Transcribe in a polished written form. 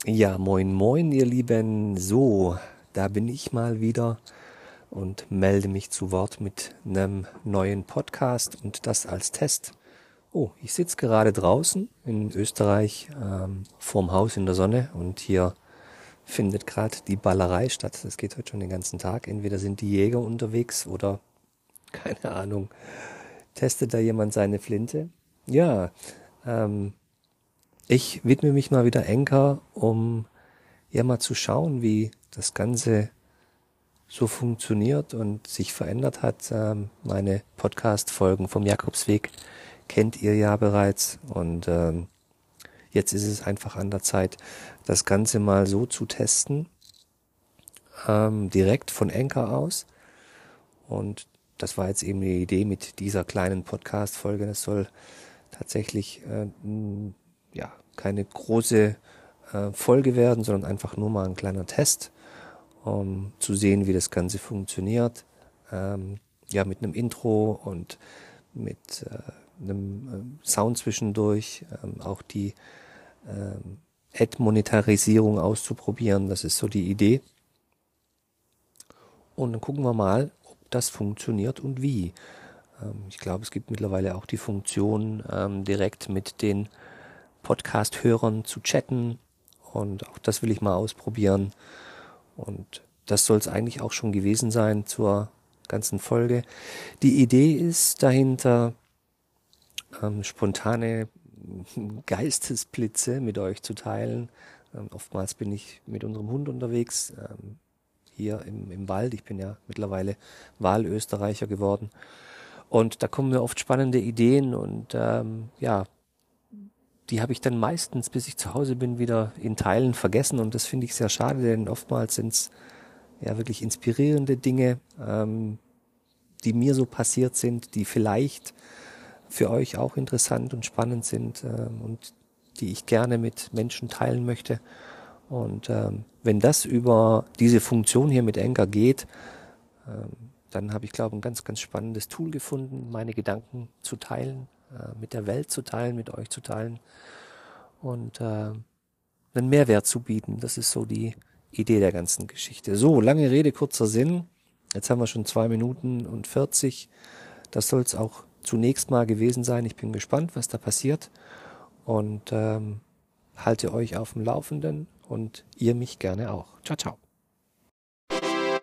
Ja, moin, moin, ihr Lieben. So, da bin ich mal wieder und melde mich zu Wort mit einem neuen Podcast und das als Test. Oh, ich sitze gerade draußen in Österreich vorm Haus in der Sonne und hier findet gerade die Ballerei statt. Das geht heute schon den ganzen Tag. Entweder sind die Jäger unterwegs oder keine Ahnung, testet da jemand seine Flinte. Ja, ähm, ich widme mich mal wieder Enker, um ja mal zu schauen, wie das Ganze so funktioniert und sich verändert hat. Meine Podcast-Folgen vom Jakobsweg kennt ihr ja bereits und jetzt ist es einfach an der Zeit, das Ganze mal so zu testen, direkt von Anchor aus. Und das war jetzt eben die Idee mit dieser kleinen Podcast-Folge. Das soll tatsächlich ja keine große Folge werden, sondern einfach nur mal ein kleiner Test, um zu sehen, wie das Ganze funktioniert. Ja, mit einem Intro und mit einem Sound zwischendurch, auch die Ad-Monetarisierung auszuprobieren. Das ist so die Idee. Und dann gucken wir mal, ob das funktioniert und wie. Ich glaube, es gibt mittlerweile auch die Funktion, direkt mit den Podcast-Hörern zu chatten. Und auch das will ich mal ausprobieren. Und das soll es eigentlich auch schon gewesen sein zur ganzen Folge. Die Idee ist dahinter, spontane Geistesblitze mit euch zu teilen. Oftmals bin ich mit unserem Hund unterwegs, hier im Wald. Ich bin ja mittlerweile Wahlösterreicher geworden. Und da kommen mir oft spannende Ideen und ja, die habe ich dann meistens, bis ich zu Hause bin, wieder in Teilen vergessen. Und das finde ich sehr schade, denn oftmals sind es ja wirklich inspirierende Dinge, die mir so passiert sind, die vielleicht für euch auch interessant und spannend sind und die ich gerne mit Menschen teilen möchte. Und wenn das über diese Funktion hier mit Anchor geht, dann habe ich, glaube ich, ein ganz, ganz spannendes Tool gefunden, meine Gedanken zu teilen, mit der Welt zu teilen, mit euch zu teilen und einen Mehrwert zu bieten. Das ist so die Idee der ganzen Geschichte. So, lange Rede, kurzer Sinn. Jetzt haben wir schon 2 Minuten und 40. Das soll es auch zunächst mal gewesen sein. Ich bin gespannt, was da passiert und halte euch auf dem Laufenden und ihr mich gerne auch. Ciao, ciao.